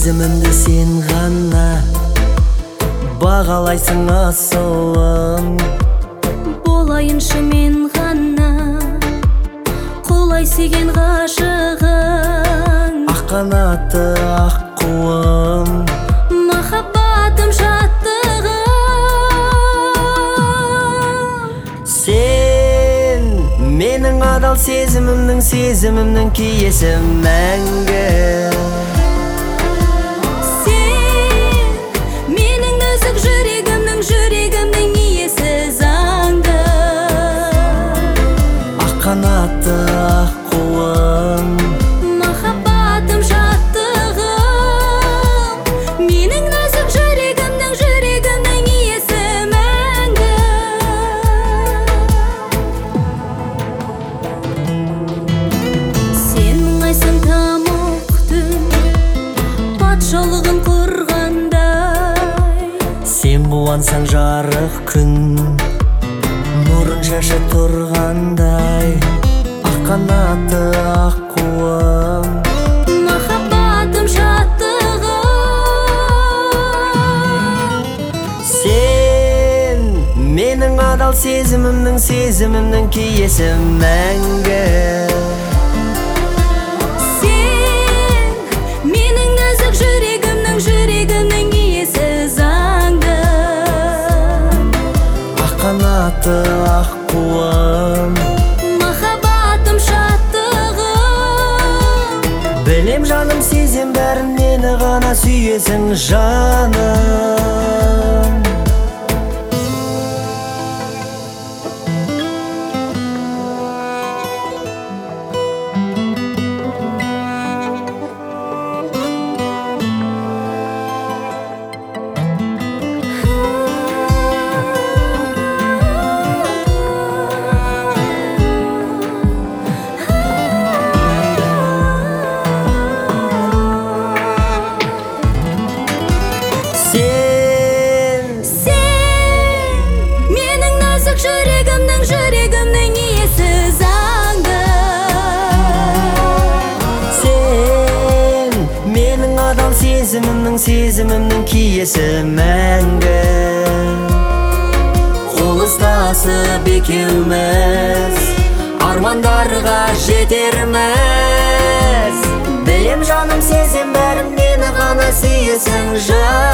Сезімімді сен ғана бағалайсың асылым. Болайыншы мен ғана құлай сүйген ғашығың. Ақ қанатты аққуым, Махаббатым шаттығым. сен менің адал сезімімнің киесі мәңгі. Сен менің нәзік жүрегімнің иесі заңды. Ақ қанатты аққуым, Махаббатым шаттығым. Менің нәзік жүрегімнің иесі мәңгі. Сен мұңайсың тамұқ түн патшалығын құрғандай. сен буансаң жарық күн нұрын шашы тұрғандай. Ақ қанатты аққуым, Махаббатым шаттығым. сен менің адал сезімімнің киесі мәңгі. Сен менің нәзік жүрегімнің иесі заңды. Ақ қанатты аққуым, Махаббатым шаттығым. білем жаным сезем бәрін, мені ғана сүйесің жаным. Сен менің нәзік жүрегімнің иесі заңды. Сен менің адал сезімімнің киесі мәңгі. Қол ұстасып екеуміз армандарға жетерміз. Білем жаным сезем бәрін, мені ғана сүйесің жаным.